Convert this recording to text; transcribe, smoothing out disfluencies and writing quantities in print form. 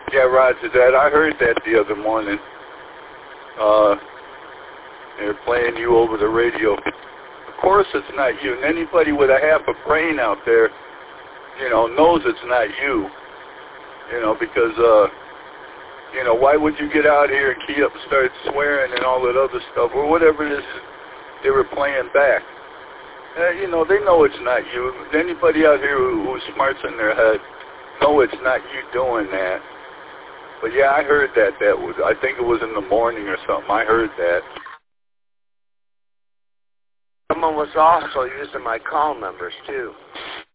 Yeah, roger that. I heard that the other morning. They're playing you over the radio. Of course it's not you. And anybody with a half a brain out there, knows it's not you. Because, why would you get out here and key up and start swearing and all that other stuff, or whatever it is they were playing back? They know it's not you. Anybody out here who's smarts in their head know it's not you doing that. But yeah, I heard that. I think it was in the morning or something. I heard that. Someone was also using my call numbers too.